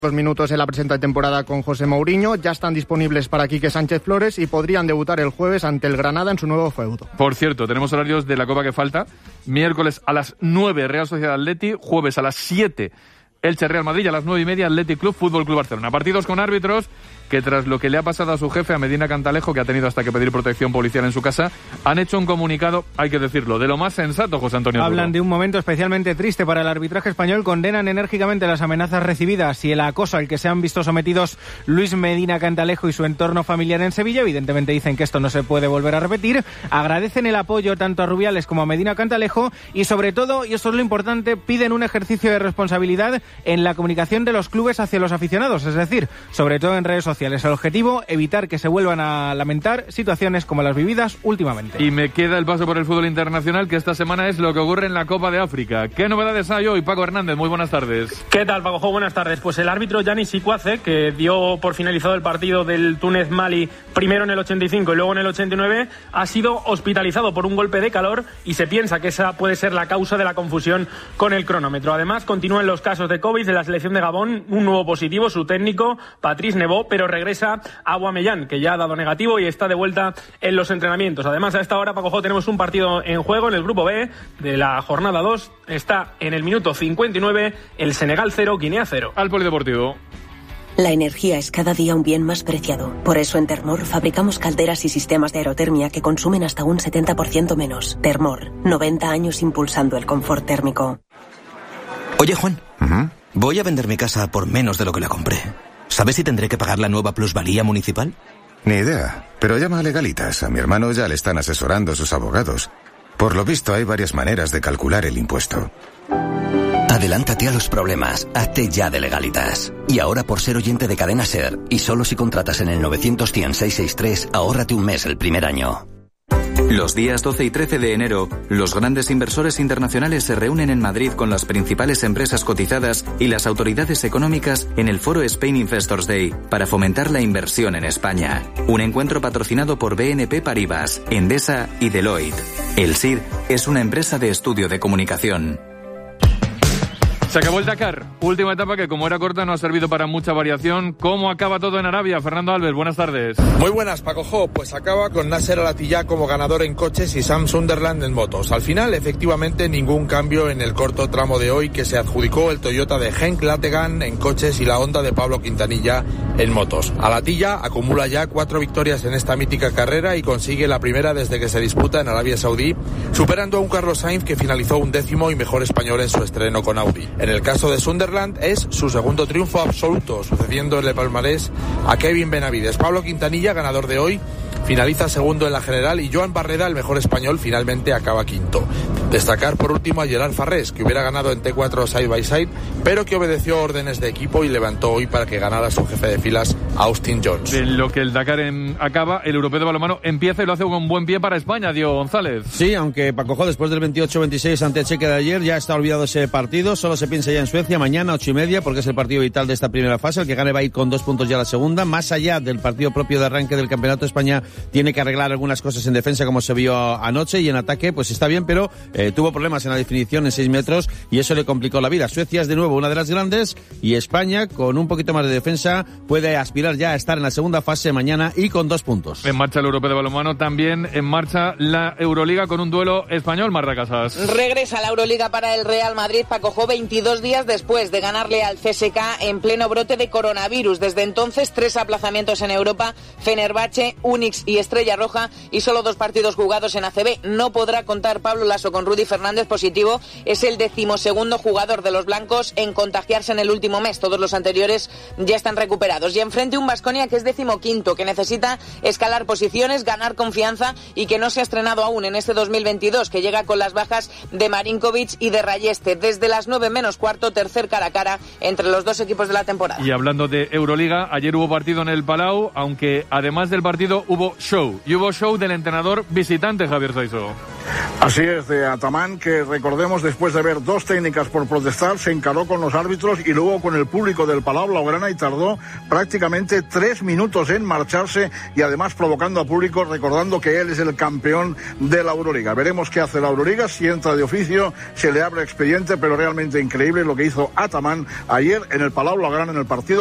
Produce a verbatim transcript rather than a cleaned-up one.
Los minutos en la presente temporada con José Mourinho ya están disponibles para Quique Sánchez Flores y podrían debutar el jueves ante el Granada en su nuevo feudo. Por cierto, tenemos horarios de la Copa que falta. Miércoles a las nueve Real Sociedad Atleti, jueves a las siete Elche Real Madrid y a las nueve y media Athletic Club Fútbol Club Barcelona. Partidos con árbitros que tras lo que le ha pasado a su jefe, a Medina Cantalejo, que ha tenido hasta que pedir protección policial en su casa, han hecho un comunicado, hay que decirlo, de lo más sensato, José Antonio. Hablan Duro. de un momento especialmente triste para el arbitraje español, condenan enérgicamente las amenazas recibidas y el acoso al que se han visto sometidos Luis Medina Cantalejo y su entorno familiar en Sevilla. Evidentemente dicen que esto no se puede volver a repetir. Agradecen el apoyo tanto a Rubiales como a Medina Cantalejo y sobre todo, y esto es lo importante, piden un ejercicio de responsabilidad en la comunicación de los clubes hacia los aficionados, es decir, sobre todo en redes sociales. El objetivo, evitar que se vuelvan a lamentar situaciones como las vividas últimamente. Y me queda el paso por el fútbol internacional, que esta semana es lo que ocurre en la Copa de África. ¿Qué novedades hay hoy? Paco Hernández, muy buenas tardes. ¿Qué tal, Paco? Buenas tardes. Pues el árbitro Yanis Sikwace, que dio por finalizado el partido del Túnez-Mali primero en el ochenta y cinco y luego en el ochenta y nueve, ha sido hospitalizado por un golpe de calor y se piensa que esa puede ser la causa de la confusión con el cronómetro. Además, continúan los casos de COVID de la selección de Gabón, un nuevo positivo, su técnico, Patrice Neveu, pero regresa Aubameyang, que ya ha dado negativo y está de vuelta en los entrenamientos. Además, a esta hora, Paco, tenemos un partido en juego en el grupo B de la jornada dos. Está en el minuto cincuenta y nueve el Senegal cero, Guinea cero. Al polideportivo. La energía es cada día un bien más preciado. Por eso en Termor fabricamos calderas y sistemas de aerotermia que consumen hasta un setenta por ciento menos. Termor, noventa años impulsando el confort térmico. Oye, Juan, ¿Uh-huh? voy a vender mi casa por menos de lo que la compré. ¿Sabes si tendré que pagar la nueva plusvalía municipal? Ni idea, pero llama a Legalitas. A mi hermano ya le están asesorando sus abogados. Por lo visto hay varias maneras de calcular el impuesto. Adelántate a los problemas, hazte ya de Legalitas. Y ahora, por ser oyente de Cadena SER, y solo si contratas en el nueve cero cero, seis seis tres, ahórrate un mes el primer año. Los días doce y trece de enero, los grandes inversores internacionales se reúnen en Madrid con las principales empresas cotizadas y las autoridades económicas en el foro Spain Investors Day para fomentar la inversión en España. Un encuentro patrocinado por B N P Paribas, Endesa y Deloitte. El S I R es una empresa de estudio de comunicación. Se acabó el Dakar, última etapa que como era corta no ha servido para mucha variación. ¿Cómo acaba todo en Arabia? Fernando Alves, buenas tardes. Muy buenas, Paco Jo. Pues acaba con Nasser Al-Attiyah como ganador en coches y Sam Sunderland en motos. Al final, efectivamente, ningún cambio en el corto tramo de hoy, que se adjudicó el Toyota de Henk Lategan en coches y la Honda de Pablo Quintanilla en motos. Al-Attiyah acumula ya cuatro victorias en esta mítica carrera y consigue la primera desde que se disputa en Arabia Saudí, superando a un Carlos Sainz que finalizó un décimo y mejor español en su estreno con Audi. En el caso de Sunderland es su segundo triunfo absoluto, sucediéndole palmarés a Kevin Benavides. Pablo Quintanilla, ganador de hoy, finaliza segundo en la general y Joan Barreda, el mejor español, finalmente acaba quinto. Destacar por último a Gerard Farrés, que hubiera ganado en T cuatro side by side, pero que obedeció órdenes de equipo y levantó hoy para que ganara su jefe de filas, Austin Jones. En lo que el Dakar en, acaba, el europeo de balonmano empieza y lo hace con buen pie para España, Diego González. Sí, aunque Paco Jo, después del veintiocho veintiséis ante Chequia de ayer, ya está olvidado ese partido, solo se piensa ya en Suecia, mañana ocho y media, porque es el partido vital de esta primera fase. El que gane va a ir con dos puntos ya a la segunda. Más allá del partido propio de arranque del Campeonato de España, tiene que arreglar algunas cosas en defensa, como se vio anoche, y en ataque pues está bien, pero eh, tuvo problemas en la definición en seis metros y eso le complicó la vida. Suecia es de nuevo una de las grandes y España, con un poquito más de defensa, puede aspirar ya a estar en la segunda fase mañana y con dos puntos. En marcha el europeo de balonmano, también en marcha la Euroliga con un duelo español. Marta Casas. Regresa la Euroliga para el Real Madrid, Paco Jo, veintidós días después de ganarle al C S K en pleno brote de coronavirus. Desde entonces, tres aplazamientos en Europa: Fenerbahce, Unix y Estrella Roja, y solo dos partidos jugados en A C B. No podrá contar Pablo Lasso con Rudy Fernández positivo. Es el decimosegundo jugador de los blancos en contagiarse en el último mes. Todos los anteriores ya están recuperados. Y enfrente un Baskonia que es decimoquinto, que necesita escalar posiciones, ganar confianza y que no se ha estrenado aún en este dos mil veintidós, que llega con las bajas de Marinkovic y de Rayeste. Desde las nueve menos cuarto, tercer cara a cara entre los dos equipos de la temporada. Y hablando de Euroliga, ayer hubo partido en el Palau, aunque además del partido hubo hubo show. Y hubo show del entrenador visitante, Javier Saiso. Así es, de Atamán, que recordemos, después de ver dos técnicas por protestar, se encaró con los árbitros y luego con el público del Palau Blaugrana y tardó prácticamente tres minutos en marcharse y además provocando a público, recordando que él es el campeón de la Euroliga. Veremos qué hace la Euroliga, si entra de oficio, se le abre expediente, pero realmente increíble lo que hizo Atamán ayer en el Palau Blaugrana en el partido